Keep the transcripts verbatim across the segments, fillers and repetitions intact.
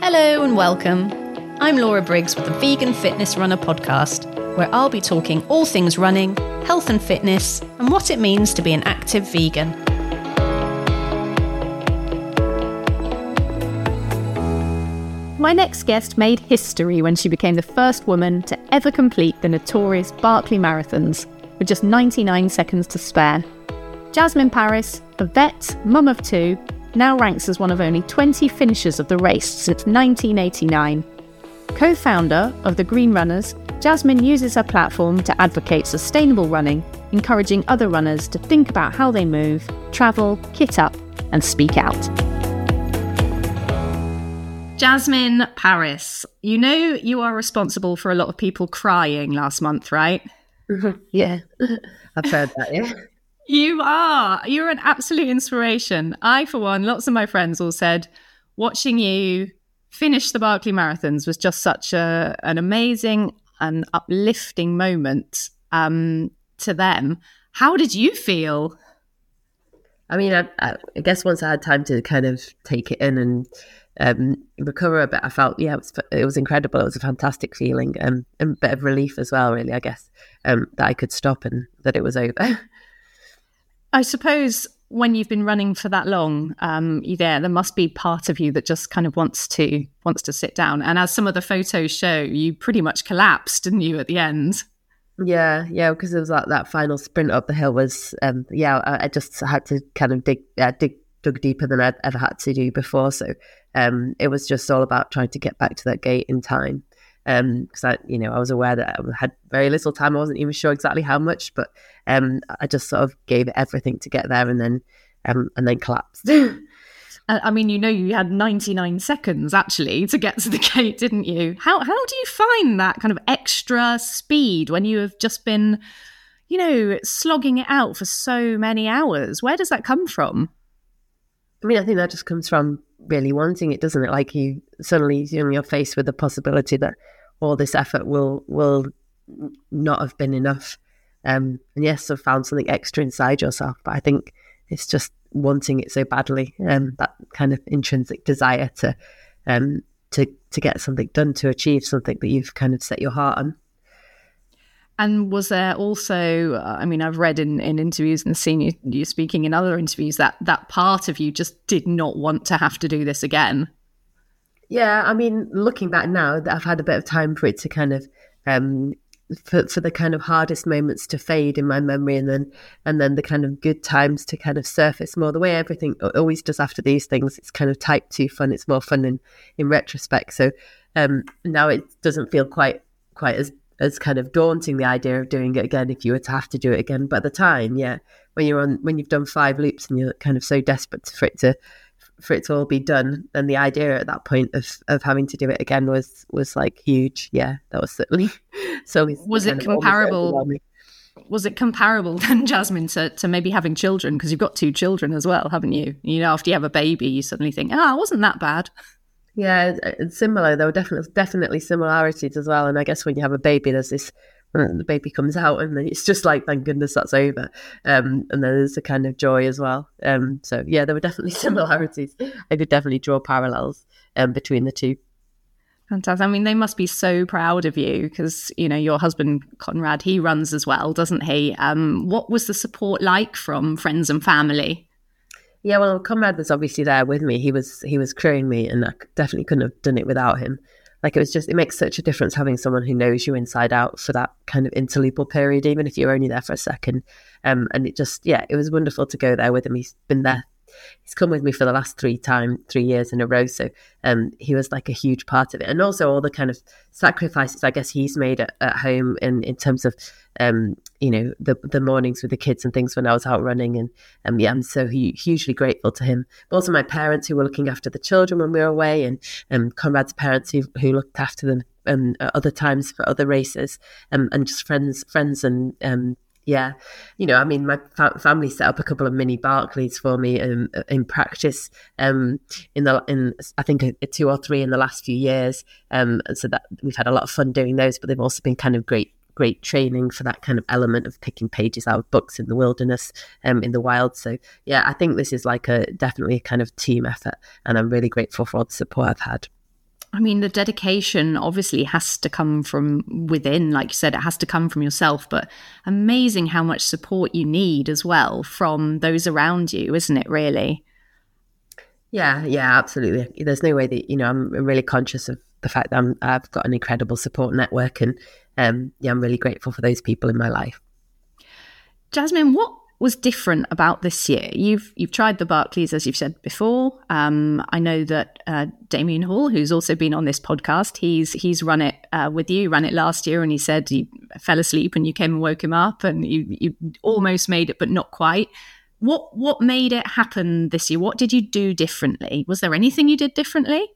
Hello and welcome. I'm Laura Briggs with the Vegan Fitness Runner podcast, where I'll be talking all things running, health and fitness, and what it means to be an active vegan. My next guest made history when she became the first woman to ever complete the notorious Barkley Marathons with just ninety-nine seconds to spare. Jasmine Paris, a vet, mum of two, now ranks as one of only twenty finishers of the race since nineteen eighty-nine. Co-founder of the Green Runners, Jasmine uses her platform to advocate sustainable running, encouraging other runners to think about how they move, travel, kit up, and speak out. Jasmine Paris, you know you are responsible for a lot of people crying last month, right? Yeah, I've heard that, yeah. You are. You're an absolute inspiration. I, for one, lots of my friends all said watching you finish the Barkley Marathons was just such a, an amazing and uplifting moment um, to them. How did you feel? I mean, I, I guess once I had time to kind of take it in and um, recover a bit, I felt, yeah, it was, it was incredible. It was a fantastic feeling um, and a bit of relief as well, really, I guess, um, that I could stop and that it was over. I suppose when you've been running for that long, um, you there, there must be part of you that just kind of wants to wants to sit down. And as some of the photos show, you pretty much collapsed, didn't you, at the end? Yeah, yeah, because it was like that final sprint up the hill was, um, yeah, I, I just had to kind of dig, uh, dig, dug deeper than I'd ever had to do before. So um, it was just all about trying to get back to that gate in time. Because um, I, you know, I was aware that I had very little time. I wasn't even sure exactly how much, but um, I just sort of gave it everything to get there, and then um, and then collapsed. I mean, you know, you had ninety-nine seconds actually to get to the gate, didn't you? How how do you find that kind of extra speed when you have just been, you know, slogging it out for so many hours? Where does that come from? I mean, I think that just comes from really wanting it, doesn't it? Like you suddenly you're faced with the possibility that all this effort will will not have been enough. Um, and yes, I've found something extra inside yourself, but I think it's just wanting it so badly, um, that kind of intrinsic desire to um, to to get something done, to achieve something that you've kind of set your heart on. And was there also, uh, I mean, I've read in, in interviews and seen you, you speaking in other interviews that that part of you just did not want to have to do this again. Yeah, I mean, looking back now, that I've had a bit of time for it to kind of, um, for for the kind of hardest moments to fade in my memory, and then and then the kind of good times to kind of surface more. The way everything always does after these things, it's kind of type two fun. It's more fun in, in retrospect. So um, now it doesn't feel quite quite as as kind of daunting, the idea of doing it again if you were to have to do it again. But at the time, yeah, when you're on, when you've done five loops and you're kind of so desperate for it to, for it to all be done, then the idea at that point of, of having to do it again was, was like huge. Yeah, that was certainly, so was it comparable? Was it comparable then, Jasmine, to, to maybe having children? Because you've got two children as well, haven't you? You know, after you have a baby, you suddenly think, ah, oh, it wasn't that bad. Yeah, it's similar. There were definitely definitely similarities as well. And I guess when you have a baby, there's this, the baby comes out and then it's just like, thank goodness that's over. Um, and then there's a kind of joy as well. Um, so yeah, there were definitely similarities. I could definitely draw parallels um, between the two. Fantastic. I mean, they must be so proud of you because, you know, your husband, Conrad, he runs as well, doesn't he? Um, what was the support like from friends and family? Yeah, well, Conrad was obviously there with me. He was he was crewing me, and I definitely couldn't have done it without him. Like, it was just, it makes such a difference having someone who knows you inside out for that kind of interlupal period, even if you're only there for a second. Um, and it just, yeah, it was wonderful to go there with him. He's been there. He's come with me for the last three time, three years in a row. So um, he was like a huge part of it. And also all the kind of sacrifices, I guess, he's made at, at home in, in terms of, um, you know, the the mornings with the kids and things when I was out running. And um, yeah, I'm so hu- hugely grateful to him. But also my parents who were looking after the children when we were away, and um, Conrad's parents who, who looked after them um, at other times for other races, um, and just friends, friends and um, yeah, you know, I mean, my fa- family set up a couple of mini Barkleys for me um, in practice um, in the in I think a, a two or three in the last few years, um, and so that we've had a lot of fun doing those. But they've also been kind of great, great training for that kind of element of picking pages out of books in the wilderness, um, in the wild. So yeah, I think this is like a definitely a kind of team effort, and I'm really grateful for all the support I've had. I mean, the dedication obviously has to come from within. Like you said, it has to come from yourself, but amazing how much support you need as well from those around you, isn't it, really? Yeah, yeah, absolutely. There's no way that, you know, I'm really conscious of the fact that I'm, I've got an incredible support network, and um, yeah, I'm really grateful for those people in my life. Jasmine, what was different about this year? You've you've tried the Barclays, as you've said before. Um, I know that uh, Damien Hall, who's also been on this podcast, he's he's run it uh, with you, ran it last year, and he said he fell asleep and you came and woke him up, and you you almost made it, but not quite. What what made it happen this year? What did you do differently? Was there anything you did differently?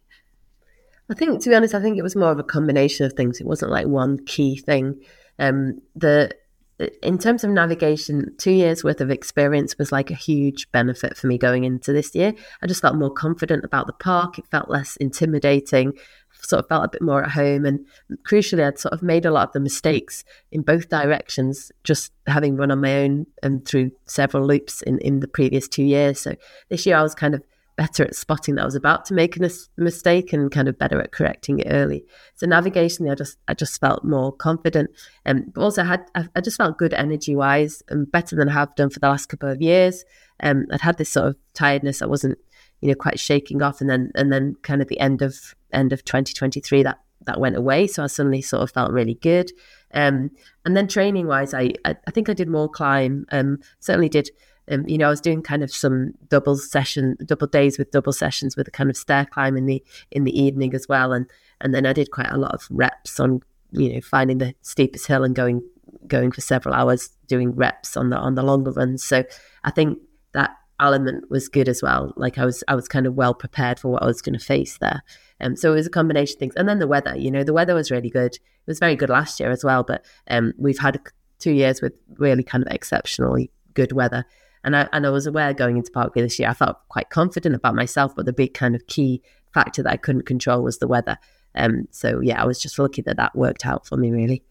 I think, to be honest, I think it was more of a combination of things. It wasn't like one key thing. Um, the in terms of navigation, two years worth of experience was like a huge benefit for me going into this year. I just felt more confident about the park. It felt less intimidating, sort of felt a bit more at home. And crucially, I'd sort of made a lot of the mistakes in both directions, just having run on my own and through several loops in, in the previous two years. So this year I was kind of better at spotting that I was about to make a mistake and kind of better at correcting it early. So navigationally, I just I just felt more confident, and um, but also I had I, I just felt good energy wise and better than I have done for the last couple of years. Um, I'd had this sort of tiredness I wasn't, you know, quite shaking off, and then and then kind of the end of end of twenty twenty-three that that went away. So I suddenly sort of felt really good. Um, and then training wise, I, I I think I did more climb. Um, certainly did. Um, you know, I was doing kind of some double session, double days with double sessions with a kind of stair climb in the in the evening as well, and and then I did quite a lot of reps on, you know, finding the steepest hill and going going for several hours doing reps on the on the longer runs. So I think that element was good as well. Like I was I was kind of well prepared for what I was going to face there. Um, so it was a combination of things, and then the weather. You know, the weather was really good. It was very good last year as well, but um, we've had two years with really kind of exceptionally good weather. And I, and I was aware going into Barclay this year, I felt quite confident about myself, but the big kind of key factor that I couldn't control was the weather. Um, so yeah, I was just lucky that that worked out for me, really.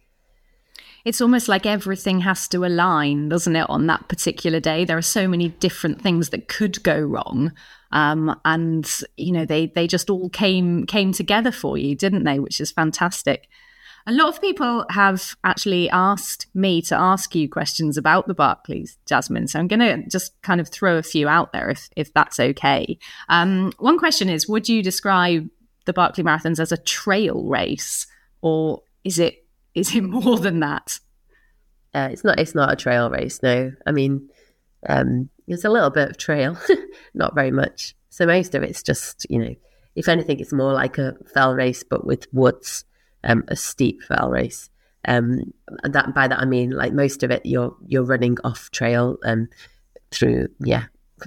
It's almost like everything has to align, doesn't it, on that particular day? There are so many different things that could go wrong. Um, and, you know, they they just all came came together for you, didn't they? Which is fantastic. A lot of people have actually asked me to ask you questions about the Barclays, Jasmine. So I'm going to just kind of throw a few out there if, if that's okay. Um, one question is, would you describe the Barclay Marathons as a trail race, or is it is it more than that? Uh, it's not. It's not a trail race. No, I mean, um, there's a little bit of trail, not very much. So most of it's just, you know, if anything, it's more like a fell race, but with woods. Um, a steep fell race. Um, and that by that I mean like most of it you're you're running off trail um, through yeah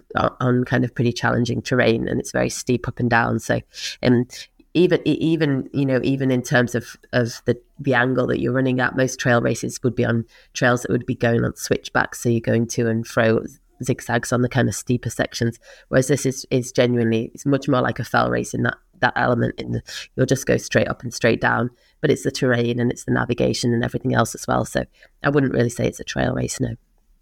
on kind of pretty challenging terrain, and it's very steep up and down. So um, even even you know even in terms of of the the angle that you're running at, most trail races would be on trails that would be going on switchbacks, so you're going to and fro zigzags on the kind of steeper sections, whereas this is is genuinely it's much more like a fell race in that that element. In the, you'll just go straight up and straight down, but it's the terrain and it's the navigation and everything else as well. So I wouldn't really say it's a trail race, no.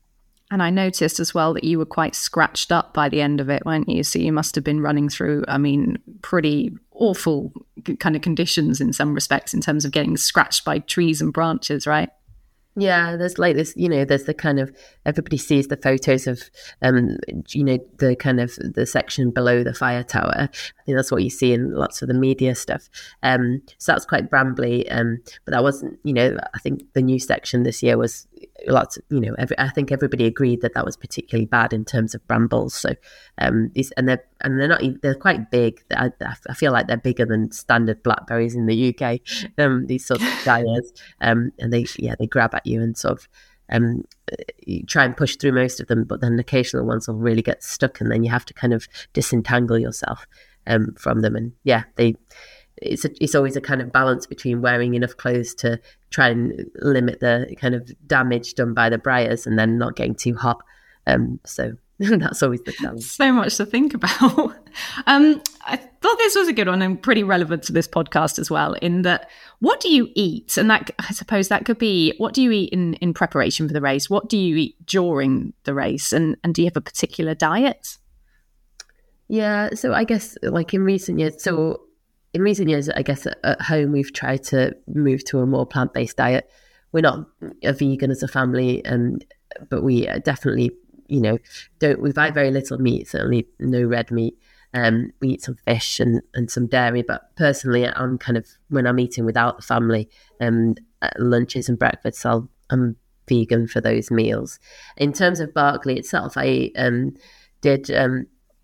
And I noticed as well that you were quite scratched up by the end of it, weren't you? So you must have been running through, I mean, pretty awful kind of conditions in some respects in terms of getting scratched by trees and branches, right? Yeah, there's like this, you know, there's the kind of, everybody sees the photos of, um, you know, the kind of the section below the fire tower. I think that's what you see in lots of the media stuff. Um, so that's quite brambly, um, but that wasn't, you know, I think the new section this year was lots of, you know, every, I think everybody agreed that that was particularly bad in terms of brambles. So, um, these, and they're, and they're not, they're quite big. I, I feel like they're bigger than standard blackberries in the U K, um, these sorts of gyres. Um, and they, yeah, they grab at you and sort of, um, you try and push through most of them, but then occasional ones will really get stuck, and then you have to kind of disentangle yourself, um, from them. And yeah, they, it's a, it's always a kind of balance between wearing enough clothes to try and limit the kind of damage done by the briars and then not getting too hot. Um, so that's always the challenge. So much to think about. um, I thought this was a good one and pretty relevant to this podcast as well, in that what do you eat? And that, I suppose that could be, what do you eat in, in preparation for the race? What do you eat during the race? And, and do you have a particular diet? Yeah, so I guess like in recent years, so in recent years, I guess at, at home we've tried to move to a more plant-based diet. We're not a vegan as a family, and but we definitely, you know, don't. We buy very little meat, certainly no red meat. Um, we eat some fish and, and some dairy, but personally, I'm kind of, when I'm eating without the family, um, lunches and breakfasts, I'll, I'm vegan for those meals. In terms of Berkeley itself, I um, did. Um,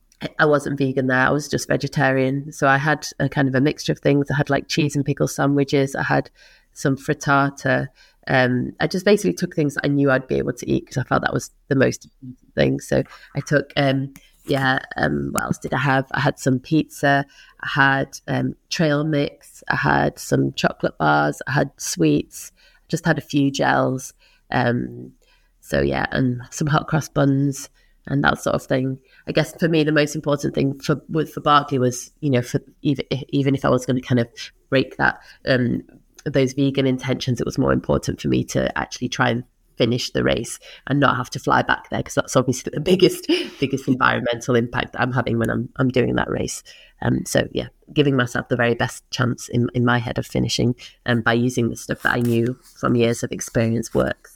I wasn't vegan there. I was just vegetarian. So I had a kind of a mixture of things. I had like cheese and pickle sandwiches. I had some frittata. Um, I just basically took things that I knew I'd be able to eat because I felt that was the most important thing. So I took, um, yeah, um, what else did I have? I had some pizza. I had um, trail mix. I had some chocolate bars. I had sweets. I just had a few gels. Um, so yeah, and some hot cross buns and that sort of thing. I guess for me, the most important thing for with for Berkeley was, you know, for even even if I was going to kind of break that um, those vegan intentions, it was more important for me to actually try and finish the race and not have to fly back there, because that's obviously the biggest biggest environmental impact that I'm having when I'm I'm doing that race. Um, so yeah, giving myself the very best chance in in my head of finishing, and um, by using the stuff that I knew from years of experience works.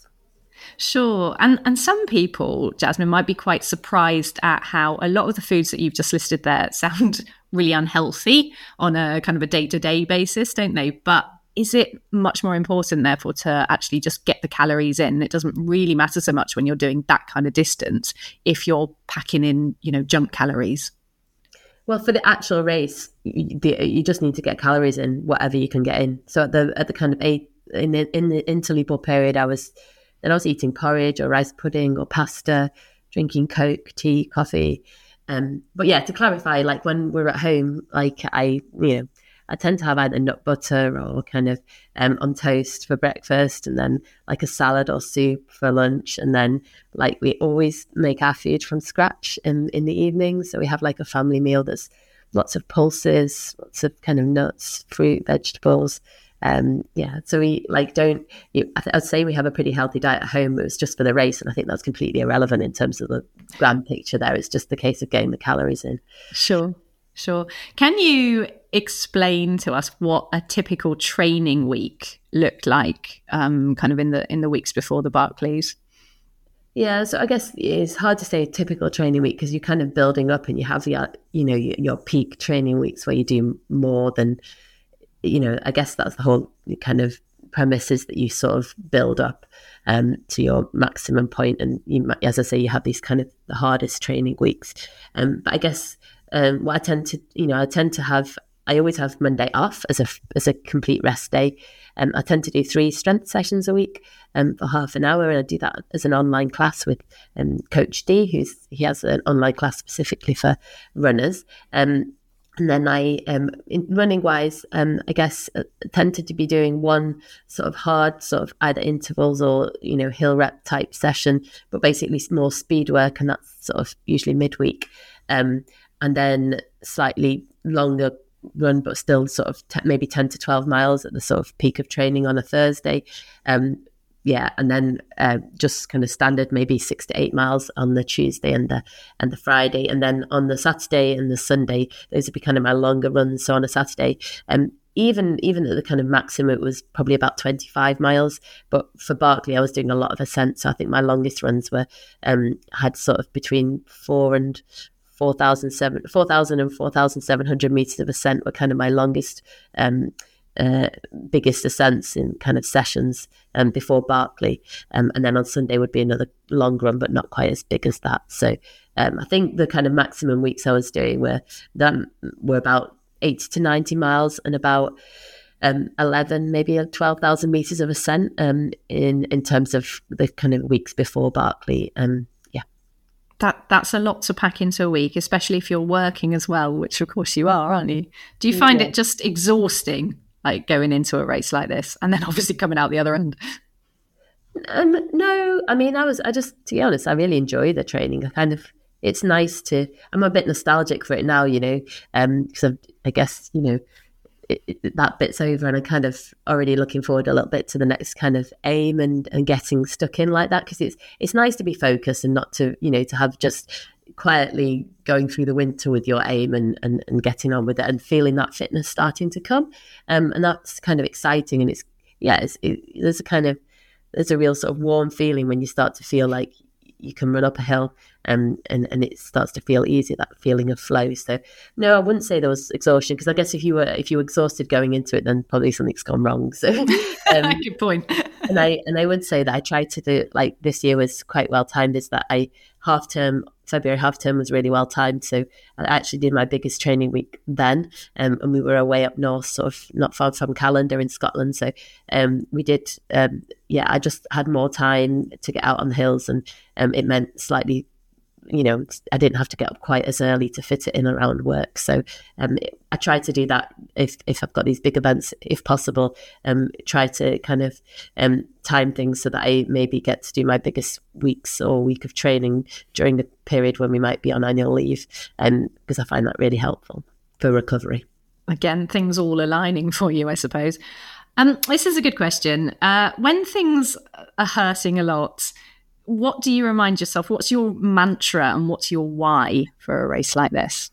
Sure. And and some people, Jasmine, might be quite surprised at how a lot of the foods that you've just listed there sound really unhealthy on a kind of a day-to-day basis, don't they? But is it much more important, therefore, to actually just get the calories in? It doesn't really matter so much when you're doing that kind of distance if you're packing in, you know, junk calories. Well, for the actual race, you, you just need to get calories in, whatever you can get in. So at the at the kind of eight, in the in the interlupal period, I was then I was eating porridge or rice pudding or pasta, drinking Coke, tea, coffee. Um, but yeah, to clarify, like when we're at home, like I, you know, I tend to have either nut butter or kind of um, on toast for breakfast, and then like a salad or soup for lunch. And then like we always make our food from scratch in, in the evening. So we have like a family meal that's lots of pulses, lots of kind of nuts, fruit, vegetables. Um, yeah, so we like don't, you, I th- I'd say we have a pretty healthy diet at home. It was just for the race. And I think that's completely irrelevant in terms of the grand picture there. It's just the case of getting the calories in. Sure, sure. Can you explain to us what a typical training week looked like, um, kind of in the in the weeks before the Barclays? Yeah, so I guess it's hard to say a typical training week because you're kind of building up and you have your, you know, your, your peak training weeks where you do more than, you know, I guess that's the whole kind of premise, is that you sort of build up um, to your maximum point. And you, as I say, you have these kind of the hardest training weeks. Um, but I guess um, what I tend to, you know, I tend to have, I always have Monday off as a as a complete rest day. Um, I tend to do three strength sessions a week um, for half an hour, and I do that as an online class with um, Coach D, who's he has an online class specifically for runners. Um, and then I, um, in running wise, um, I guess uh, tended to be doing one sort of hard, sort of either intervals or you know hill rep type session, but basically more speed work, and that's sort of usually midweek, um, and then slightly longer run, but still sort of t- maybe ten to twelve miles at the sort of peak of training on a Thursday. Um, yeah, and then uh, just kind of standard, maybe six to eight miles on the Tuesday and the and the Friday, and then on the Saturday and the Sunday, those would be kind of my longer runs. So on a Saturday, um, even even at the kind of maximum, it was probably about twenty-five miles. But for Berkeley, I was doing a lot of ascent, so I think my longest runs were um, had sort of between four and four thousand seven, four thousand and four thousand seven hundred meters of ascent were kind of my longest, um, uh, biggest ascents in kind of sessions um, before Berkeley. Um, and then on Sunday would be another long run, but not quite as big as that. So um, I think the kind of maximum weeks I was doing were that were about eighty to ninety miles and about um, eleven, maybe twelve thousand meters of ascent um, in in terms of the kind of weeks before Berkeley. Um, That that's a lot to pack into a week, especially if you're working as well, which of course you are, aren't you? Do you find yeah. it just exhausting, like going into a race like this, and then obviously coming out the other end? Um, no, I mean, I was, I just, to be honest, I really enjoy the training. I kind of, it's nice to, I'm a bit nostalgic for it now, you know, um, because I guess, you know, It, it, that bit's over, and I'm kind of already looking forward a little bit to the next kind of aim and, and getting stuck in like that, because it's it's nice to be focused and not to, you know, to have just quietly going through the winter with your aim and, and, and getting on with it and feeling that fitness starting to come. Um, and that's kind of exciting. And it's, yeah, it's, it, there's a kind of, there's a real sort of warm feeling when you start to feel like you can run up a hill and, and, and it starts to feel easy, that feeling of flow. So no, I wouldn't say there was exhaustion, because I guess if you were, if you were exhausted going into it, then probably something's gone wrong. So um, good point. and I, and I would say that I tried to do, like this year was quite well timed, is that I half term, February half term was really well timed. So I actually did my biggest training week then. Um, and we were away up north, sort of not far from Callander in Scotland. So um, we did, um, yeah, I just had more time to get out on the hills, and um, it meant slightly, you know, I didn't have to get up quite as early to fit it in around work. So um, I try to do that if, if I've got these big events, if possible, um, try to kind of um, time things so that I maybe get to do my biggest weeks or week of training during the period when we might be on annual leave, um, because I find that really helpful for recovery. Again, things all aligning for you, I suppose. Um, this is a good question. Uh, when things are hurting a lot, what do you remind yourself? What's your mantra and what's your why for a race like this?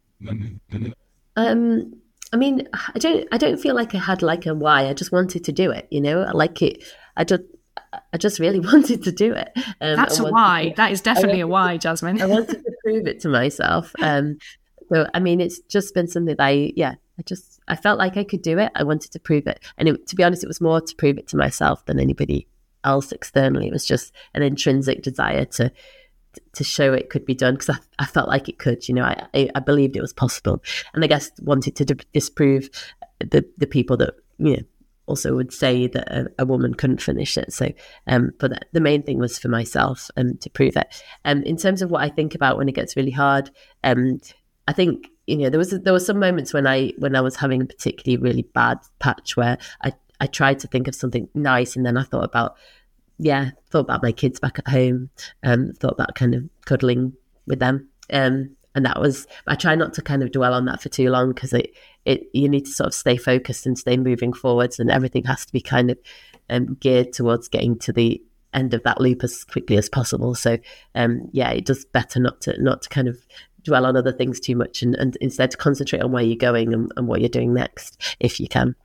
Um, I mean, I don't, I don't feel like I had like a why. I just wanted to do it. You know, I like it. I just, I just really wanted to do it. Um, That's a why. To, that is definitely a why, Jasmine. I wanted to prove it to myself. Um, so I mean, it's just been something that I, yeah, I just, I felt like I could do it. I wanted to prove it, and it, to be honest, it was more to prove it to myself than anybody else externally. It was just an intrinsic desire to to show it could be done, because I, I felt like it could, you know, I, I, I believed it was possible, and I guess wanted to d- disprove the the people that, you know, also would say that a, a woman couldn't finish it. So um but the, the main thing was for myself, and um, to prove it. Um in terms of what I think about when it gets really hard, um I think, you know, there was there were some moments when I when I was having a particularly really bad patch where I I tried to think of something nice, and then I thought about, yeah, thought about my kids back at home, um, thought about kind of cuddling with them. Um, and that was, I try not to kind of dwell on that for too long, because it, it, you need to sort of stay focused and stay moving forwards, and everything has to be kind of um, geared towards getting to the end of that loop as quickly as possible. So, um, yeah, it does better not to, not to kind of dwell on other things too much, and, and instead to concentrate on where you're going and, and what you're doing next, if you can.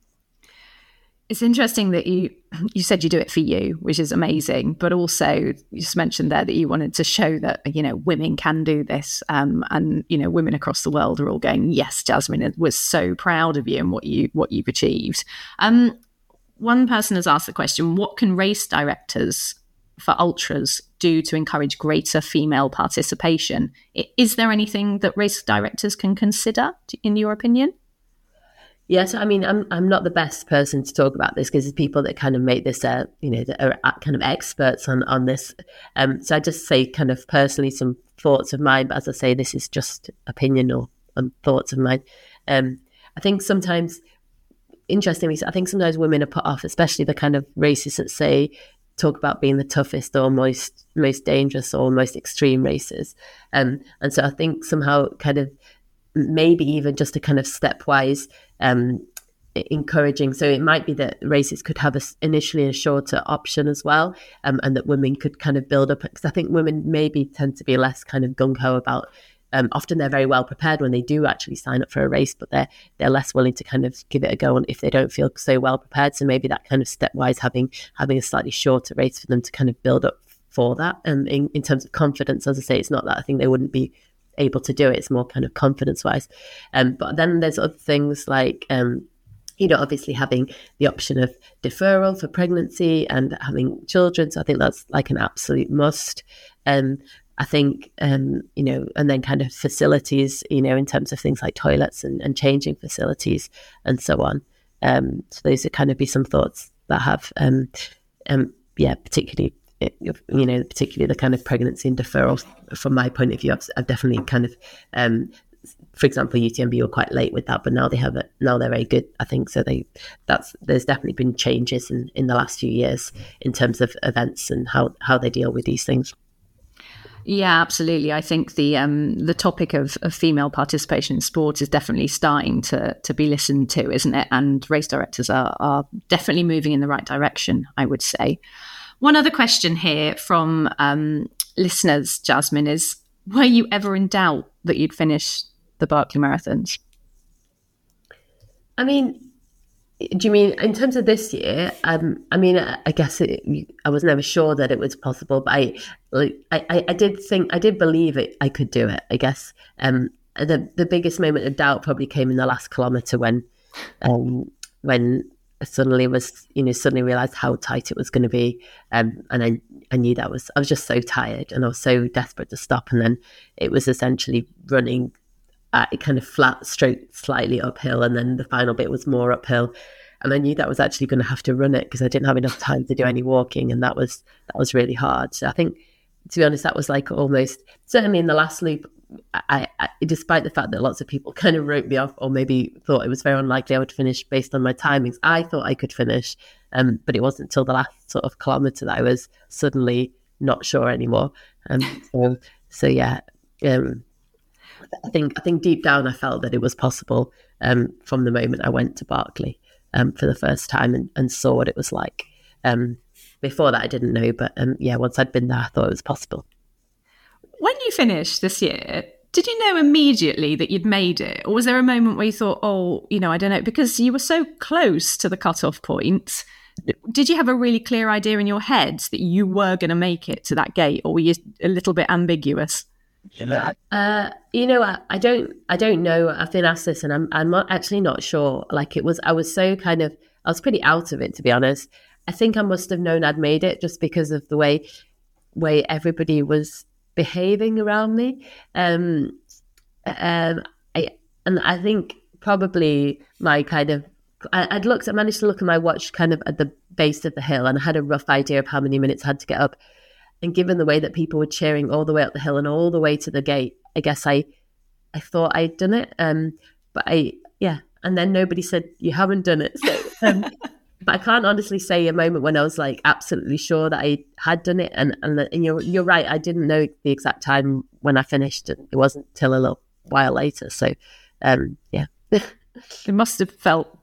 It's interesting that you you said you do it for you, which is amazing, but also you just mentioned there that you wanted to show that, you know, women can do this, um, and, you know, women across the world are all going, yes, Jasmine, we're so proud of you and what you what you've achieved. Um, one person has asked the question: what can race directors for ultras do to encourage greater female participation? Is there anything that race directors can consider, in your opinion? Yes, I mean, I'm I'm not the best person to talk about this, because there's people that kind of make this, uh, you know, that are kind of experts on, on this. Um, so I just say kind of personally some thoughts of mine, but as I say, this is just opinion or um, thoughts of mine. Um, I think sometimes, interestingly, I think sometimes women are put off, especially the kind of races that say, talk about being the toughest or most most dangerous or most extreme races. Um, and so I think somehow kind of maybe even just a kind of stepwise um, encouraging. So it might be that races could have a, initially a shorter option as well, um, and that women could kind of build up, because I think women maybe tend to be less kind of gung-ho about, um, often they're very well prepared when they do actually sign up for a race, but they're they're less willing to kind of give it a go if they don't feel so well prepared. So maybe that kind of stepwise having having a slightly shorter race for them to kind of build up for that. And um, in, in terms of confidence, as I say, it's not that I think they wouldn't be able to do it, it's more kind of confidence wise. Um, but then there's other things like, um, you know, obviously having the option of deferral for pregnancy and having children. So I think that's like an absolute must. Um, I think, um, you know, and then kind of facilities, you know, in terms of things like toilets and, and changing facilities and so on. Um, so those would kind of be some thoughts that I have, um, um, yeah, particularly, you know, particularly the kind of pregnancy and deferral. From my point of view, I've, I've definitely kind of, um, for example, U T M B were quite late with that, but now they have it. Now they're very good, I think. So they, that's there's definitely been changes in, in the last few years in terms of events and how, how they deal with these things. Yeah, absolutely. I think the um, the topic of, of female participation in sport is definitely starting to to be listened to, isn't it? And race directors are are definitely moving in the right direction, I would say. One other question here from um, listeners, Jasmine, is were you ever in doubt that you'd finish the Barkley Marathons? I mean, do you mean in terms of this year? Um, I mean, I, I guess it, I was never sure that it was possible, but I, like, I, I did think, I did believe it. I could do it. I guess um, the the biggest moment of doubt probably came in the last kilometre when, um, when I suddenly was, you know, suddenly realised how tight it was going to be, um, and I, I knew that was, I was just so tired and I was so desperate to stop, and then it was essentially running. Uh, it kind of flat, straight, slightly uphill, and then the final bit was more uphill. And I knew that I was actually going to have to run it because I didn't have enough time to do any walking, and that was that was really hard. So I think, to be honest, that was like almost certainly in the last loop. I, I, despite the fact that lots of people kind of wrote me off or maybe thought it was very unlikely I would finish based on my timings, I thought I could finish, um, but it wasn't until the last sort of kilometre that I was suddenly not sure anymore. Um, so, so yeah. Um, I think I think deep down I felt that it was possible um, from the moment I went to Barkley um, for the first time and, and saw what it was like. Um, before that I didn't know, but um, yeah, once I'd been there, I thought it was possible. When you finished this year, did you know immediately that you'd made it? Or was there a moment where you thought, oh, you know, I don't know, because you were so close to the cutoff point, did you have a really clear idea in your head that you were going to make it to that gate, or were you a little bit ambiguous? Uh, you know, I, I don't, I don't know. I've been asked this, and I'm, I'm not actually not sure. Like it was, I was so kind of, I was pretty out of it, to be honest. I think I must have known I'd made it just because of the way, way everybody was behaving around me. Um, um, I, and I think probably my kind of, I, I'd looked, I managed to look at my watch kind of at the base of the hill, and I had a rough idea of how many minutes I had to get up. And given the way that people were cheering all the way up the hill and all the way to the gate, I guess I I thought I'd done it. Um, but I, yeah. And then nobody said, you haven't done it. So, um, but I can't honestly say a moment when I was like absolutely sure that I had done it. And, and, and you're, you're right. I didn't know the exact time when I finished. And it wasn't till a little while later. So, um, yeah. It must have felt,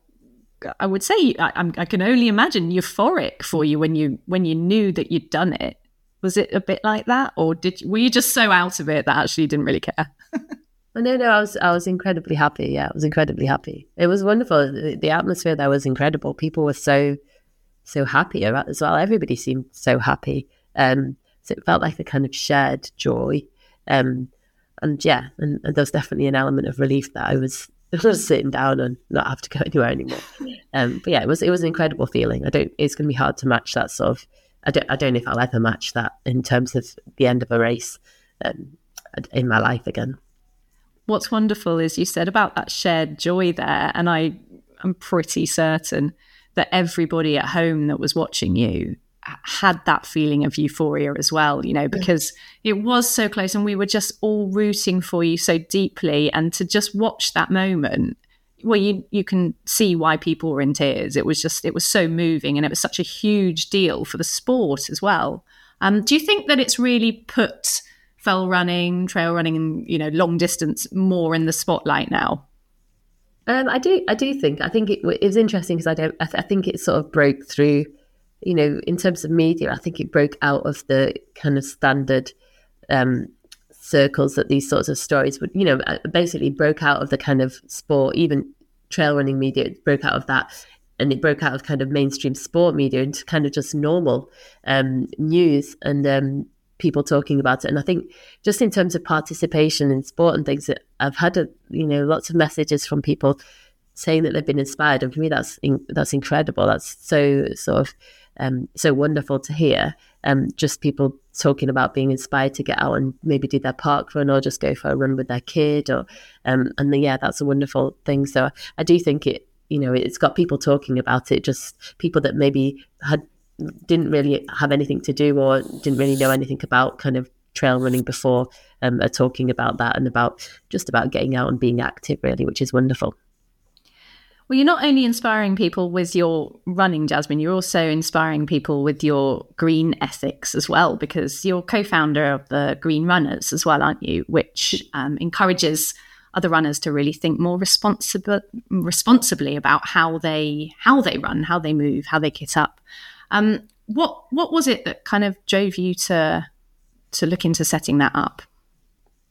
I would say, I, I can only imagine euphoric for you when you when you knew that you'd done it. Was it a bit like that, or did were you just so out of it that actually you didn't really care? Oh, no, no, I was I was incredibly happy. Yeah, I was incredibly happy. It was wonderful. The, the atmosphere there was incredible. People were so so happy as well. Everybody seemed so happy. Um, so it felt like a kind of shared joy. Um, and yeah, and, and there was definitely an element of relief that I was just sitting down and not have to go anywhere anymore. Um, but yeah, it was it was an incredible feeling. I don't. It's going to be hard to match that sort of. I don't, I don't know if I'll ever match that in terms of the end of a race um, in my life again. What's wonderful is you said about that shared joy there, and I am pretty certain that everybody at home that was watching you had that feeling of euphoria as well, you know, because it was so close and we were just all rooting for you so deeply, and to just watch that moment, well, you you can see why people were in tears. It was just, it was so moving, and it was such a huge deal for the sport as well. Um, do you think that it's really put fell running, trail running, and you know, long distance more in the spotlight now? Um, I do, I do think. I think it, it was interesting because I don't. I, th- I think it sort of broke through. You know, in terms of media, I think it broke out of the kind of standard um, circles that these sorts of stories would, you know, basically broke out of the kind of sport, even trail running media, it broke out of that, and it broke out of kind of mainstream sport media into kind of just normal um, news and um, people talking about it. And I think just in terms of participation in sport and things, I've had, a, you know, lots of messages from people saying that they've been inspired. And for me, that's in, that's incredible. That's so sort of um, so wonderful to hear. Um, just people talking about being inspired to get out and maybe do their park run or just go for a run with their kid, or um, and then, yeah, that's a wonderful thing. So I do think it, you know, it's got people talking about it. Just people that maybe had didn't really have anything to do or didn't really know anything about kind of trail running before um, are talking about that and about just about getting out and being active, really, which is wonderful. Well, you're not only inspiring people with your running, Jasmine, you're also inspiring people with your green ethics as well, because you're co-founder of the Green Runners as well, aren't you? Which um, encourages other runners to really think more responsible, responsibly about how they how they run, how they move, how they kit up. Um, what what was it that kind of drove you to to look into setting that up?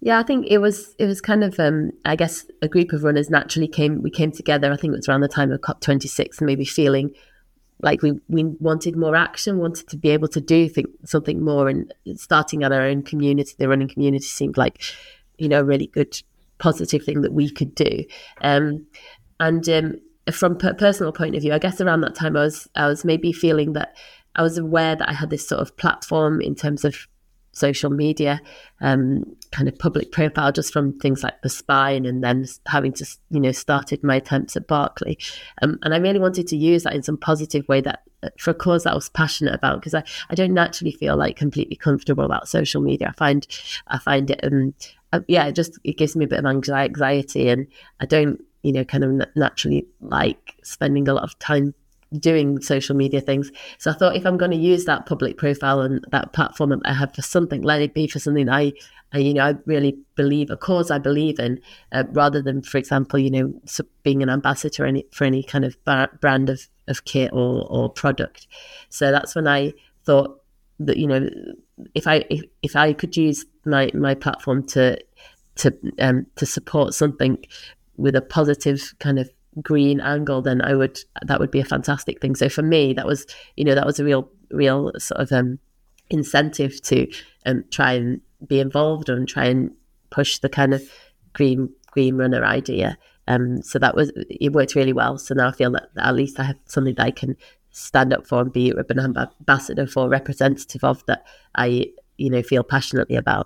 Yeah, I think it was it was kind of um, I guess a group of runners naturally came we came together. I think it was around the time of COP twenty-six, and maybe feeling like we, we wanted more action, wanted to be able to do think, something more, and starting at our own community, the running community seemed like, you know, a really good positive thing that we could do. Um, and um, from a personal point of view, I guess around that time I was I was maybe feeling that I was aware that I had this sort of platform in terms of social media, um, kind of public profile, just from things like the Spine, and then having to, you know, started my attempts at Barkley. Um, and I really wanted to use that in some positive way, that for a cause that I was passionate about, because I, I don't naturally feel like completely comfortable about social media. I find, I find it, um, uh, yeah, it just, it gives me a bit of anxiety, and I don't, you know, kind of naturally like spending a lot of time doing social media things. So I thought, if I'm going to use that public profile and that platform I have for something, let it be for something I, I you know, I really believe, a cause I believe in, uh, rather than, for example, you know, being an ambassador any, for any kind of brand of, of kit or, or product. So that's when I thought that, you know, if I if, if I could use my, my platform to to um, to support something with a positive kind of green angle, then I would, that would be a fantastic thing. So for me, that was, you know, that was a real, real sort of um, incentive to um, try and be involved and try and push the kind of green, green runner idea. Um, so that was, it worked really well. So now I feel that, that at least I have something that I can stand up for and be an ambassador for, representative of, that I, you know, feel passionately about.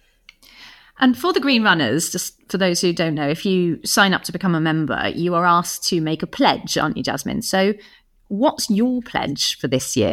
And for the Green Runners, just for those who don't know, if you sign up to become a member, you are asked to make a pledge, aren't you, Jasmine? So what's your pledge for this year?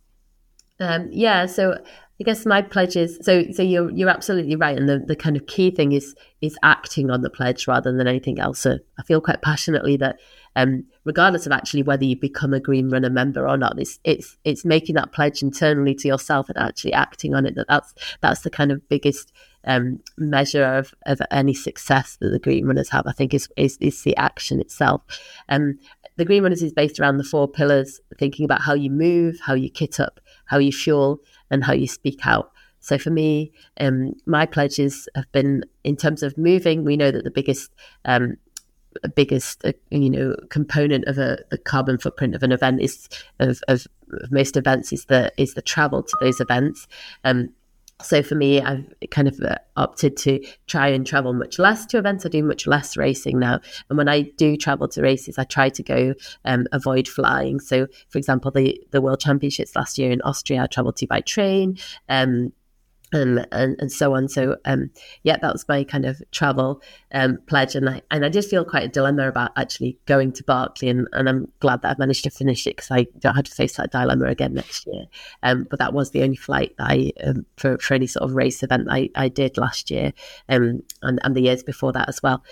Um, yeah, so I guess my pledge is, so so you're you're absolutely right. And the, the kind of key thing is is acting on the pledge rather than anything else. So I feel quite passionately that um, regardless of actually whether you become a Green Runner member or not, it's it's it's making that pledge internally to yourself and actually acting on it. That that's that's the kind of biggest um, measure of, of any success that the Green Runners have, I think, is is, is the action itself. Um, the Green Runners is based around the four pillars, thinking about how you move, how you kit up, how you fuel, and how you speak out. So for me, um, my pledges have been, in terms of moving, we know that the biggest um, biggest uh, you know component of a the carbon footprint of an event is of, of, of most events is the is the travel to those events. Um, so for me, I've kind of uh, opted to try and travel much less to events. I do much less racing now, and when I do travel to races, I try to go um, avoid flying. So, for example, the the World Championships last year in Austria, I travelled to by train. Um, And, and and so on. So um, yeah, that was my kind of travel um, pledge, and I and I did feel quite a dilemma about actually going to Barkley, and, and I'm glad that I've managed to finish it, because I don't have to face that dilemma again next year. Um, but that was the only flight that I um, for for any sort of race event I, I did last year, um, and and the years before that as well.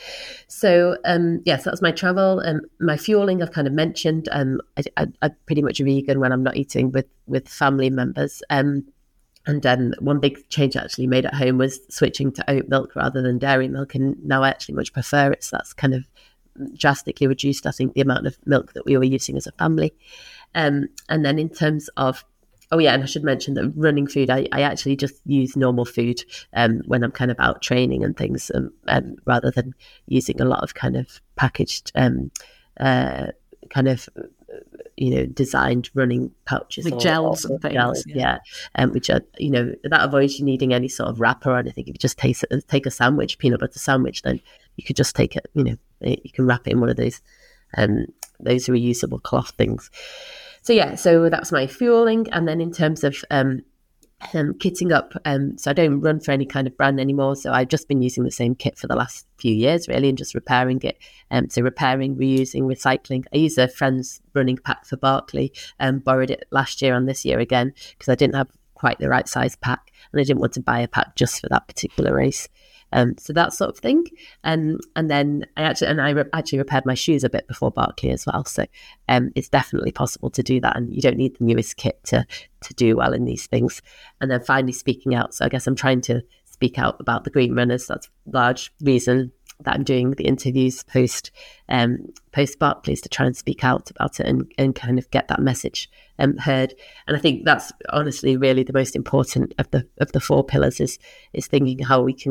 So um, yes, yeah, so that was my travel. Um, my fueling I've kind of mentioned. Um, I, I, I'm pretty much vegan when I'm not eating with with family members. Um. And um, one big change I actually made at home was switching to oat milk rather than dairy milk. And now I actually much prefer it. So that's kind of drastically reduced, I think, the amount of milk that we were using as a family. Um, and then in terms of, oh yeah, and I should mention that running food, I, I actually just use normal food um, when I'm kind of out training and things, um, um, rather than using a lot of kind of packaged um, uh, kind of you know, designed running pouches, like or, gels or and things, gels, yeah, yeah. Um, which are, you know, that avoids you needing any sort of wrapper or anything. If you just take take a sandwich, peanut butter sandwich, then you could just take it. You know, you can wrap it in one of those, um, those reusable cloth things. So yeah, so that's my fueling, and then in terms of um. Um, kitting up, um, so I don't run for any kind of brand anymore, so I've just been using the same kit for the last few years really, and just repairing it. Um, so repairing, reusing, recycling. I use a friend's running pack for Barkley, and um, borrowed it last year and this year again, because I didn't have quite the right size pack, and I didn't want to buy a pack just for that particular race. Um, so that sort of thing. Um, and then I actually, and I re- actually repaired my shoes a bit before Barkley as well. So um, it's definitely possible to do that. And you don't need the newest kit to, to do well in these things. And then finally speaking out. So I guess I'm trying to speak out about the Green Runners. That's a large reason that I'm doing the interviews post, um, post Barkley, to try and speak out about it and, and kind of get that message um, heard. And I think that's honestly really the most important of the, of the four pillars is, is thinking how we can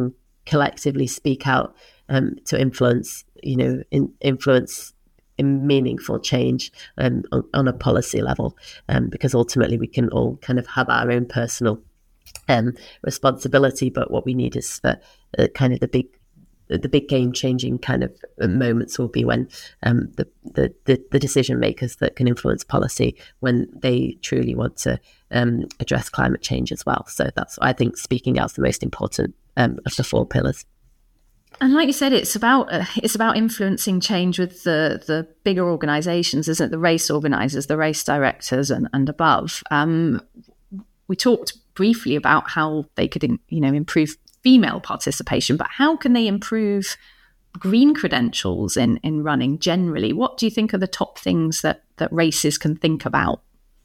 collectively speak out um, to influence, you know, in, influence in meaningful change um, on, on a policy level, um, because ultimately we can all kind of have our own personal um, responsibility, but what we need is for uh, kind of the big the big game-changing kind of moments will be when um, the, the, the, the decision makers that can influence policy, when they truly want to um, address climate change as well. So that's, I think, speaking out is the most important um, of the four pillars. And like you said, it's about uh, it's about influencing change with the, the bigger organisations, isn't it? The race organisers, the race directors, and, and above. Um, we talked briefly about how they could, you know, improve female participation, but how can they improve green credentials in, in running generally? What do you think are the top things that, that races can think about?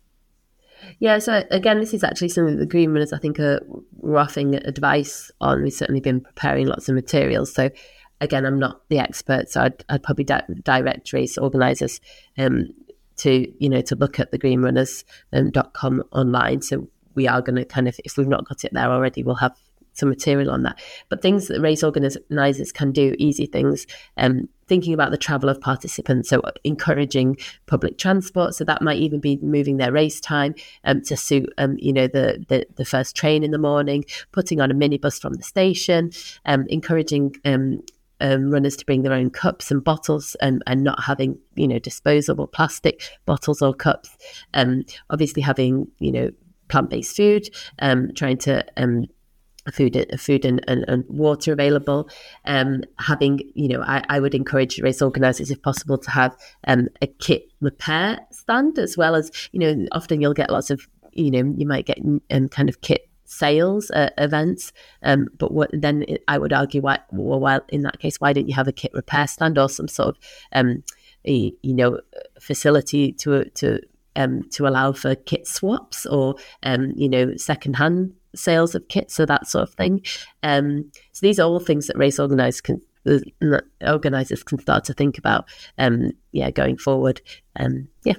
Yeah, so again, this is actually something that the Green Runners, I think, are offering advice on. We've certainly been preparing lots of materials. So again, I'm not the expert, so I'd, I'd probably di- direct race organisers um, to, you know, to look at the green runners dot com online. So we are going to kind of, if we've not got it there already, we'll have some material on that. But things that race organisers can do, easy things, um, thinking about the travel of participants, so encouraging public transport. So that might even be moving their race time um, to suit, um, you know, the, the the first train in the morning, putting on a minibus from the station, um, encouraging um, um, runners to bring their own cups and bottles, and, and not having, you know, disposable plastic bottles or cups. Um, obviously having, you know, plant-based food, um, trying to um, food, food and, and, and water available. Um, having, you know, I, I would encourage race organisers, if possible, to have um, a kit repair stand, as well as, you know, often you'll get lots of, you know, you might get um, kind of kit sales uh, events. Um, but what, then it, I would argue, why, well, well, in that case, why don't you have a kit repair stand or some sort of, um, a, you know, facility to to um, to allow for kit swaps or, um, you know, secondhand sales of kits, so that sort of thing. Um, so these are all things that race organisers can uh, organisers can start to think about. Um, yeah, going forward. Um, yeah.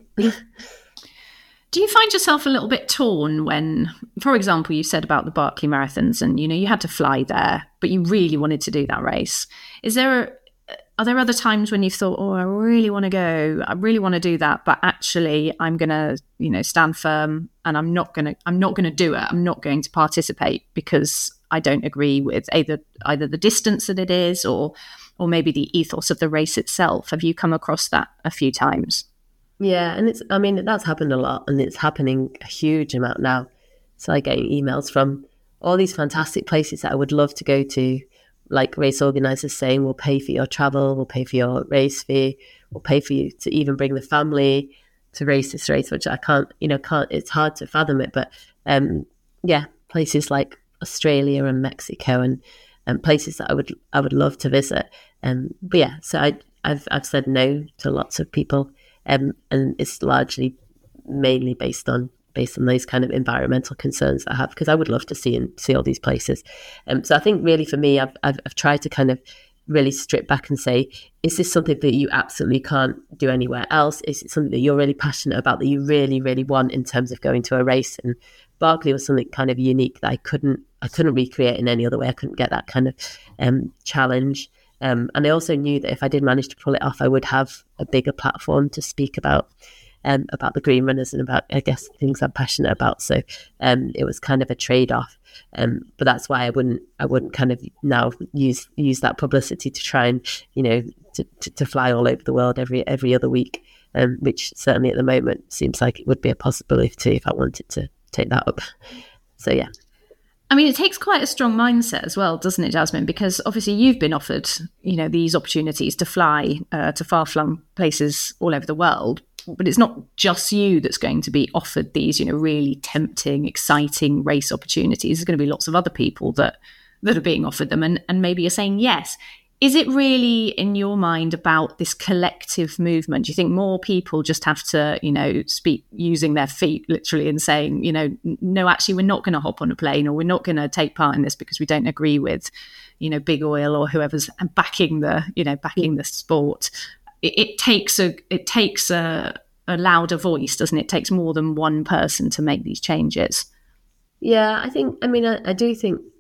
Do you find yourself a little bit torn when, for example, you said about the Barkley Marathons, and you know you had to fly there, but you really wanted to do that race? Is there are there other times when you've thought, oh, I really want to go, I really want to do that, but actually I'm going to, you know, stand firm and I'm not going to, I'm not going to do it. I'm not going to participate because I don't agree with either either the distance that it is, or or maybe the ethos of the race itself. Have you come across that a few times? Yeah, and it's, I mean, that's happened a lot, and it's happening a huge amount now. So I get emails from all these fantastic places that I would love to go to, like race organisers saying, we'll pay for your travel, we'll pay for your race fee, we'll pay for you to even bring the family to race this race, which I can't, you know, can't, it's hard to fathom it. But um, yeah, places like Australia and Mexico and, and places that I would, I would love to visit. Um, but yeah, so I, I've, I've said no to lots of people. Um, and it's largely mainly based on based on those kind of environmental concerns I have, because I would love to see and see all these places. Um, so I think really for me, I've, I've I've tried to kind of really strip back and say, is this something that you absolutely can't do anywhere else? Is it something that you're really passionate about, that you really, really want in terms of going to a race? And Barkley was something kind of unique that I couldn't I couldn't recreate in any other way. I couldn't get that kind of um, challenge. Um, and I also knew that if I did manage to pull it off, I would have a bigger platform to speak about um, about the Green Runners and about, I guess, things I'm passionate about. So um, it was kind of a trade-off. Um, but that's why I wouldn't I wouldn't kind of now use use that publicity to try and, you know, to, to, to fly all over the world every every other week, um, which certainly at the moment seems like it would be a possibility if I wanted to take that up. So yeah. I mean, it takes quite a strong mindset as well, doesn't it, Jasmine? Because obviously you've been offered, you know, these opportunities to fly uh, to far-flung places all over the world. But it's not just you that's going to be offered these, you know, really tempting, exciting race opportunities. There's going to be lots of other people that that are being offered them. And, and maybe you're saying yes. Is it really, in your mind, about this collective movement? Do you think more people just have to, you know, speak using their feet literally and saying, you know, no, actually, we're not going to hop on a plane, or we're not going to take part in this because we don't agree with, you know, big oil or whoever's backing the, you know, backing the sport? It, it takes a it takes a, a louder voice, doesn't it? It takes more than one person to make these changes. Yeah, I think. I mean, I, I do think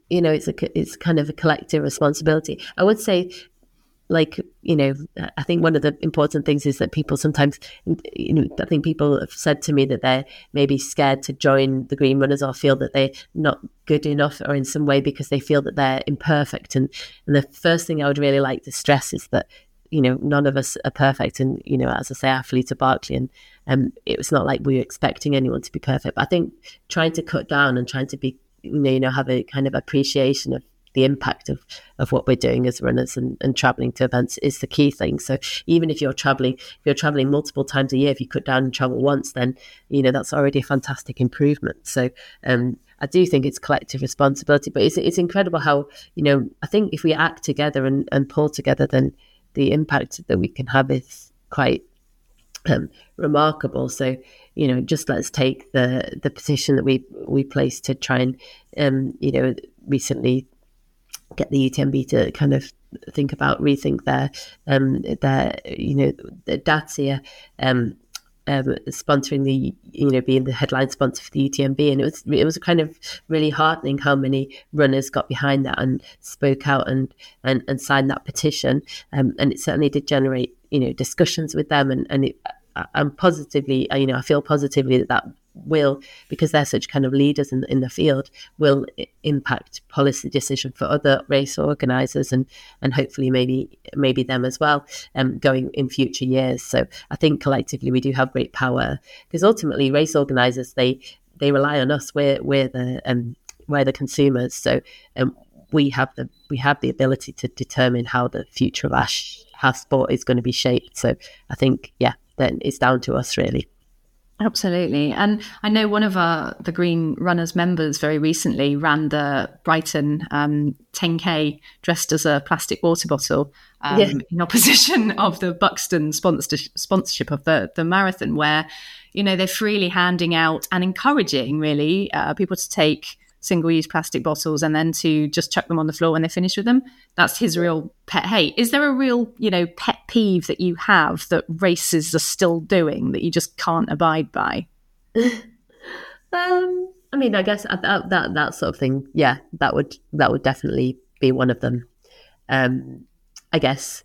you know, it's a, it's kind of a collective responsibility. I would say, like, you know, I think one of the important things is that people sometimes, you know, I think people have said to me that they're maybe scared to join the Green Runners or feel that they're not good enough or in some way because they feel that they're imperfect. And, and the first thing I would really like to stress is that, you know, none of us are perfect. And, you know, as I say, athletes at Berkeley, and um, it was not like we were expecting anyone to be perfect. But I think trying to cut down and trying to be, you know, you know have a kind of appreciation of the impact of, of what we're doing as runners and, and traveling to events is the key thing. So even if you're traveling, if you're traveling multiple times a year, if you cut down and travel once, then, you know, that's already a fantastic improvement. So um, I do think it's collective responsibility, but it's, it's incredible how, you know, I think if we act together and, and pull together, then the impact that we can have is quite um, remarkable. So, you know, just let's take the, the petition that we, we placed to try and, um, you know, recently get the U T M B to kind of think about, rethink their, um, their, you know, the Dacia, um, um, sponsoring the, you know, being the headline sponsor for the U T M B. And it was, it was kind of really heartening how many runners got behind that and spoke out and, and, and signed that petition. Um, and it certainly did generate, you know, discussions with them. And, and it, I'm positively, you know, I feel positively that that will, because they're such kind of leaders in, in the field, will impact policy decision for other race organisers and and hopefully maybe maybe them as well, um, going in future years. So I think collectively we do have great power, because ultimately race organisers, they they rely on us. We're we're the um we're the consumers. So um, we have the we have the ability to determine how the future of our, our sport is going to be shaped. So I think yeah, then it's down to us really. Absolutely. And I know one of our, the Green Runners members very recently ran the Brighton um, ten K dressed as a plastic water bottle um, yeah. in opposition of the Buxton sponsor- sponsorship of the, the marathon, where, you know, they're freely handing out and encouraging really uh, people to take single-use plastic bottles and then to just chuck them on the floor when they're finished with them. That's his real pet hate. Is there a real, you know, pet peeve that you have that races are still doing that you just can't abide by? um, I mean, I guess that, that that sort of thing, yeah, that would that would definitely be one of them. Um, I guess.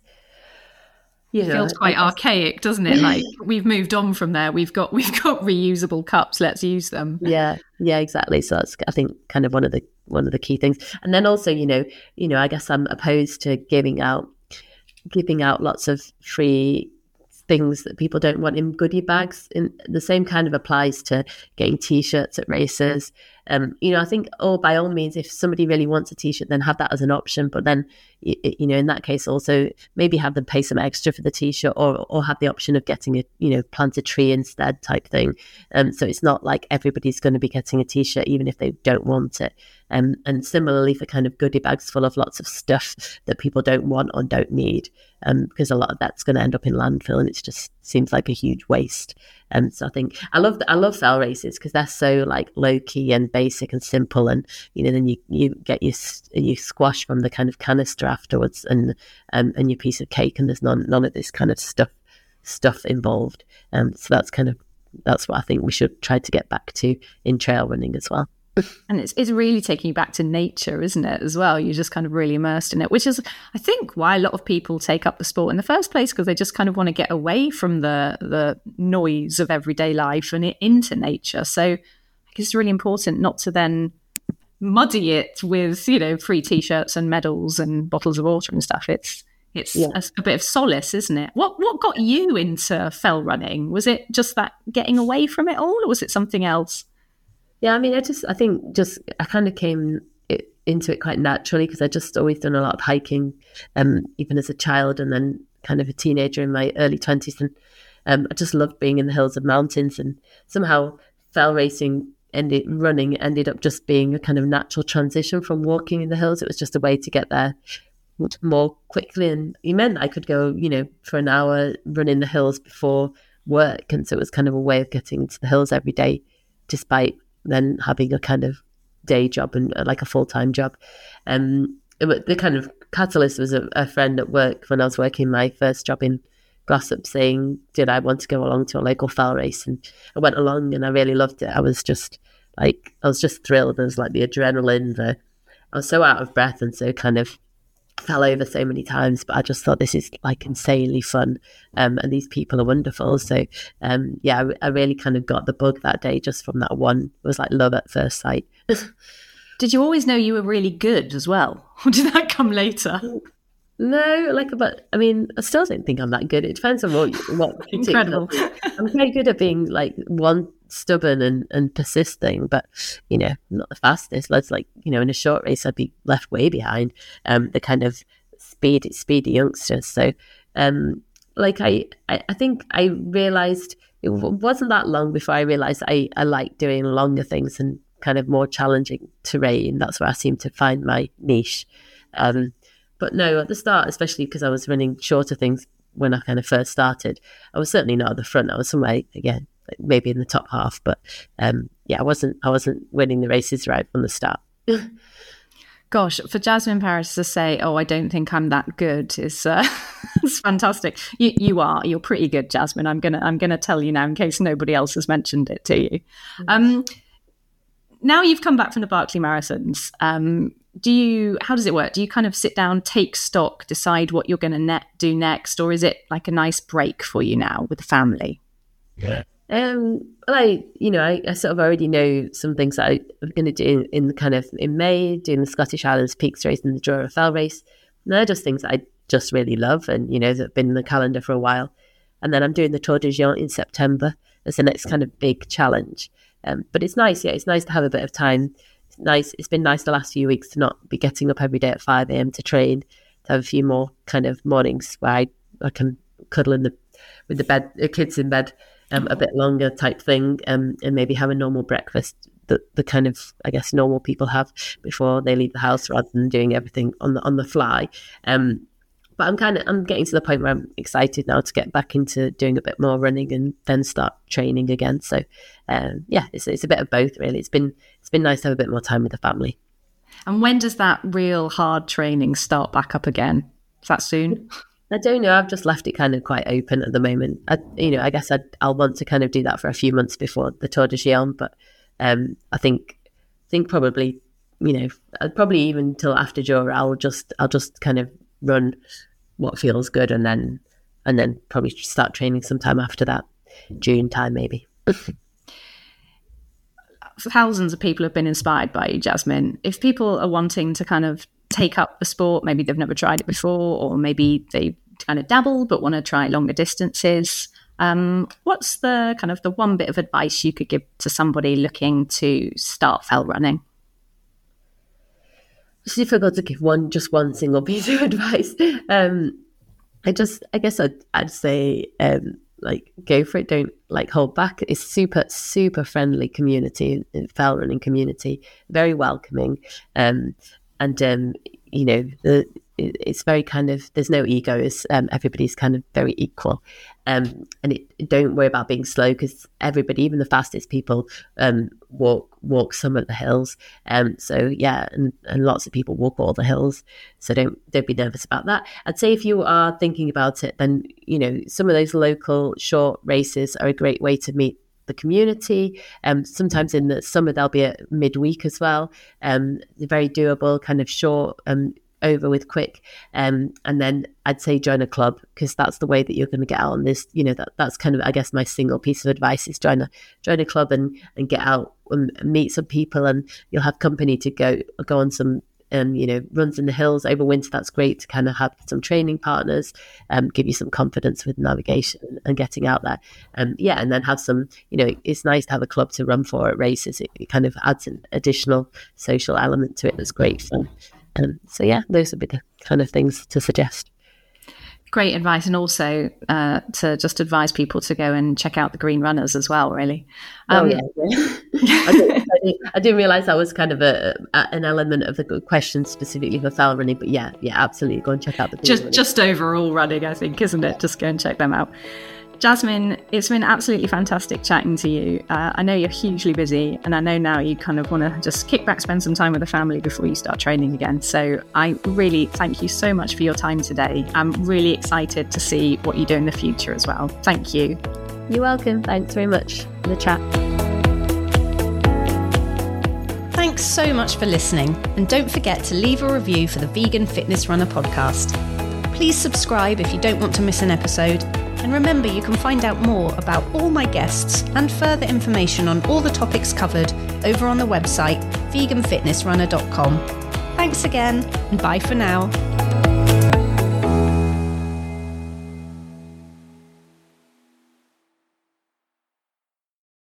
You know, it feels quite archaic, doesn't it? Like we've moved on from there. We've got we've got reusable cups. Let's use them. Yeah, yeah, exactly. So that's, I think, kind of one of the one of the key things. And then also, you know, you know, I guess I'm opposed to giving out giving out lots of free things that people don't want in goodie bags. And the same kind of applies to getting T-shirts at races. Um, you know, I think, oh, by all means, if somebody really wants a T-shirt, then have that as an option. But then, you, you know, in that case, also maybe have them pay some extra for the T-shirt, or or have the option of getting a, you know, plant a tree instead type thing. Um, so it's not like everybody's going to be getting a T-shirt, even if they don't want it. Um, and similarly for kind of goodie bags full of lots of stuff that people don't want or don't need, um, because a lot of that's going to end up in landfill, and it just seems like a huge waste. Um, so I think I love I love fell races because they're so like low key and basic and simple, and you know then you, you get your you squash from the kind of canister afterwards, and um, and your piece of cake, and there's none none of this kind of stuff stuff involved. Um, so that's kind of that's what I think we should try to get back to in trail running as well. And it's it's really taking you back to nature, isn't it, as well? You're just kind of really immersed in it, which is, I think, why a lot of people take up the sport in the first place, because they just kind of want to get away from the the noise of everyday life and it, into nature. So I guess it's really important not to then muddy it with, you know, free T-shirts and medals and bottles of water and stuff. It's it's yeah. a, a bit of solace, isn't it? What what got you into fell running? Was it just that getting away from it all, or was it something else? Yeah, I mean, I just, I think just, I kind of came it, into it quite naturally because I just always done a lot of hiking, um, even as a child, and then kind of a teenager in my early twenties. And um, I just loved being in the hills and mountains, and somehow fell racing ended, running ended up just being a kind of natural transition from walking in the hills. It was just a way to get there more quickly. And it meant I could go, you know, for an hour running the hills before work. And so it was kind of a way of getting to the hills every day, despite then having a kind of day job and uh, like a full-time job. Um, it, the kind of catalyst was a, a friend at work when I was working my first job in Glossop saying, did I want to go along to a local fell race? And I went along and I really loved it. I was just like, I was just thrilled. There was like the adrenaline, the I was so out of breath and so kind of fell over so many times, but I just thought this is like insanely fun, um, and these people are wonderful. So um, yeah, I, I really kind of got the bug that day just from that one. It was like love at first sight. Did you always know you were really good as well, or did that come later? No, like, but I mean, I still don't think I'm that good. It depends on what what. Incredible. I'm very good at being like one stubborn and, and persisting, but you know, not the fastest. Let's like, you know, in a short race, I'd be left way behind um, the kind of speed speedy youngsters. So, um, like, I, I I think I realized it wasn't that long before I realized I I like doing longer things and kind of more challenging terrain. That's where I seem to find my niche. Um, But no, at the start, especially because I was running shorter things when I kind of first started, I was certainly not at the front. I was somewhere, again, like maybe in the top half. But um, yeah, I wasn't I wasn't winning the races right from the start. Gosh, for Jasmine Paris to say, oh, I don't think I'm that good is uh, it's fantastic. You you are. You're pretty good, Jasmine. I'm gonna I'm gonna tell you now in case nobody else has mentioned it to you. Um, now you've come back from the Barkley Marathons. Um, Do you, how does it work? Do you kind of sit down, take stock, decide what you're going to ne- do next? Or is it like a nice break for you now with the family? Yeah. Um, well, I, you know, I, I sort of already know some things that I, I'm going to do in, in kind of in May, doing the Scottish Highlands Peaks race and the Jura Fell race. And they're just things that I just really love and, you know, that have been in the calendar for a while. And then I'm doing the Tour de Géant in September as the next kind of big challenge. Um, but it's nice, yeah, it's nice to have a bit of time. It's nice. It's been nice the last few weeks to not be getting up every day at five a.m. to train, to have a few more kind of mornings where I, I can cuddle in the with the bed, the kids in bed um, a bit longer type thing, um, and maybe have a normal breakfast that the kind of, I guess, normal people have before they leave the house rather than doing everything on the on the fly. Um, But I'm kind of, I'm getting to the point where I'm excited now to get back into doing a bit more running and then start training again. So, um, yeah, it's it's a bit of both really. It's been it's been nice to have a bit more time with the family. And when does that real hard training start back up again? Is that soon? I don't know. I've just left it kind of quite open at the moment. I, you know, I guess I'd, I'll want to kind of do that for a few months before the Tour de Géant. But um, I think think probably, you know, probably even till after Jura, I'll just I'll just kind of run what feels good and then and then probably start training sometime after that, June time maybe. Thousands of people have been inspired by you, Jasmine. If people are wanting to kind of take up the sport, maybe they've never tried it before, or maybe they kind of dabble but want to try longer distances, um, what's the kind of the one bit of advice you could give to somebody looking to start fell running? It's difficult to give one just one single piece of advice. Um, I just, I guess I'd, I'd say, um, like, go for it. Don't like hold back. It's super, super friendly community, fell running community, very welcoming, um, and um, you know, the, it's very kind of, there's no egos. Um, everybody's kind of very equal. Um, and it, don't worry about being slow because everybody, even the fastest people, um, walk walk some of the hills. Um, so yeah, and, and lots of people walk all the hills. So don't don't be nervous about that. I'd say if you are thinking about it, then you know some of those local short races are a great way to meet the community. Um, sometimes in the summer they'll be at midweek as well. Um, they're very doable, kind of short. Um, over with quick, um, and then I'd say join a club because that's the way that you're going to get out on this. You know, that that's kind of, I guess, my single piece of advice is join a join a club and and get out and meet some people, and you'll have company to go go on some um you know runs in the hills over winter. That's great to kind of have some training partners, um, give you some confidence with navigation and getting out there. Um, yeah, and then have some. You know, it's nice to have a club to run for at races. It, it kind of adds an additional social element to it. That's great fun. Um, so yeah, those would be the kind of things to suggest. Great advice, and also uh, to just advise people to go and check out the Green Runners as well. Really, um, oh yeah, yeah. I, didn't, I, didn't, I didn't realize that was kind of a, a an element of the question specifically for fell running. But yeah, yeah, absolutely, go and check out the Green just running. just overall running, I think, isn't it? Just go and check them out. Jasmine, it's been absolutely fantastic chatting to you. Uh, I know you're hugely busy, and I know now you kind of want to just kick back, spend some time with the family before you start training again. So I really thank you so much for your time today. I'm really excited to see what you do in the future as well. Thank you. You're welcome. Thanks very much for the chat. Thank Thanks so much for listening, and don't forget to leave a review for the Vegan Fitness Runner podcast. Please subscribe if you don't want to miss an episode, and remember you can find out more about all my guests and further information on all the topics covered over on the website vegan fitness runner dot com. Thanks again, and bye for now.